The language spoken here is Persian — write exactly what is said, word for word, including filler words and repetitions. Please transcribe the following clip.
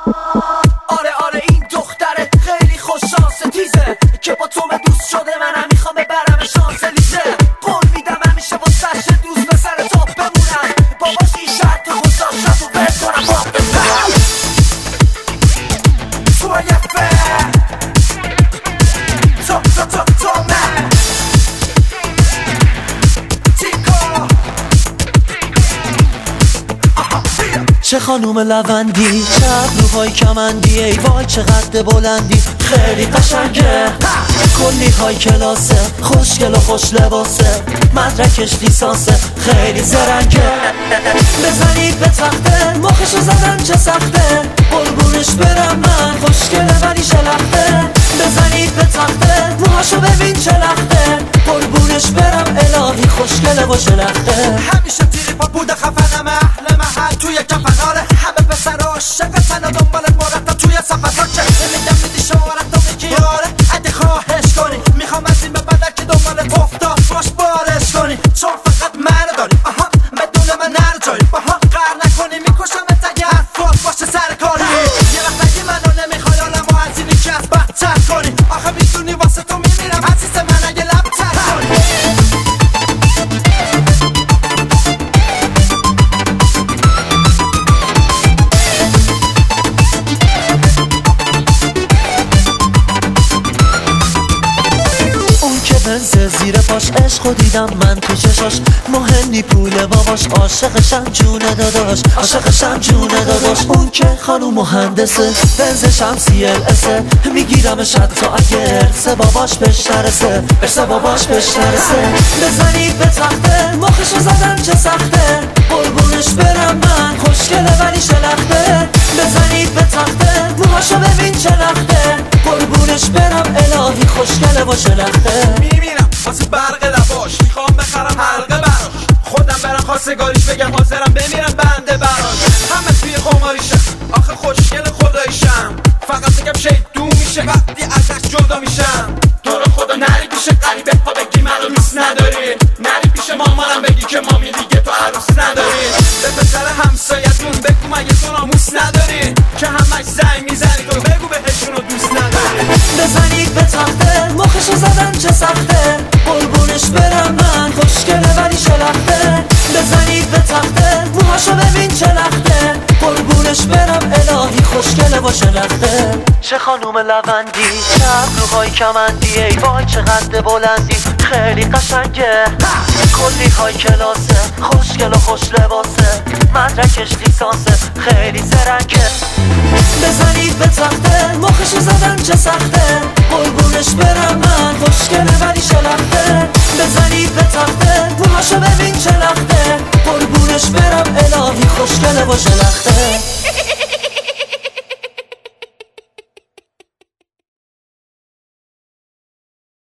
آره آره این دختره خیلی خوش شانس تیزه که با تو دوست شده. منم میخوام ببرم شانسلیزه. قول میدم همیشه با سش دوست به سر تاپ بمونم. باباش این شرط گذاشتم و بهت کنم باق بزنم تو یه فر تو تو تو تو من چه خانوم لوندی، چه ابروهای کمندی، ای وای چقدر بلندی، خیلی قشنگه، کلی های کلاسه، خوشگل و خوش لباسه، مدرکش لیسانسه، خیلی زرنگه. بزنید به تخته، مخشو زدن چه سخته، قربونش برم من، خوشگله ولی شلخته. بزنید به تخته، موهاشو ببین چه لخته، قربونش برم الهی خوشگله و شلخته. همیشه تیری پا بوده خفنم اهل محل توی کفناره. همه پسر عاشقتن و دنبالت مرتب توی صفحات چه میگم میدی شمارت و میگی آره اگه خواهش کنی. میخوام از این به بعد که دنبالت افتاد باش بارش کنی. چون فقط منو داری آها بدون من نرو جایی باها قهر نکنی میکشم اگه حرفات باشه سر کاری. یه وقت اگه منو نمیخوای آلمو از اینی که از بدتر کنی. آخه میدونی واسه تو میمیرم عزیز من اگه لبتر کنی. بنز زیر پاش عشقو دیدم من تو چشاش. مهمی پول باباش عاشقشم جونه داداش، عاشقشم جونه داداش. اون که خانوم مهندسه بنزشم سی ال اسه. میگیرمش حتی اگه ارث باباش بهش نرسه، ارث باباش بهش نرسه. بزنید به تخته، مخشو زدن چه سخته، قربونش برم من، خوشگله ولی شلخته. بزنید به تخته، موهاشو ببین چه لخته، قربونش برم الهی خوشگله و شلخته. میمیرم واسه برق لباش، میخوام بخرم حلقه براش. خودم برم خواستگاریش بگم حاضرم بمیرم بنده براش. همه توی قماریشم آخه خوشگل خداییشم. فقط بگم شیطون میشه وقتی ازش جدا میشم. تو رو خدا نری پیش غریبه ها بگی منو دوست نداری. نری پیش مامانم بگی که مامی دیگه تو عروس نداری. به پسر همسایتون بگو مگه تو ناموس نداری که همش زنگ میزنی تو بگو بهشونو دوست نداری. بزنید به تخته، مخشو زدن چه سخته، قربونش برم من، خوشگله ولی شلخته. بزنید به تخته، موهاشو ببین چه لخته، قربونش برم الهی خوشگله و شلخته. چه خانوم لوندی، چه ابروهای کمندی، ای وای چقدر بلندی، خیلی قشنگه، کلی های کلاسه، خوشگل و خوش لباسه، مدرکش لیسانسه، خیلی زرنگه. بزنید به تخته، مخشو زدن چه سخته، قربونش برم من، خوشگله ولی شلخته. بزنید به تخته، موهاشو ببین چه لخته، قربونش برم الهی خوشگله و شلخته.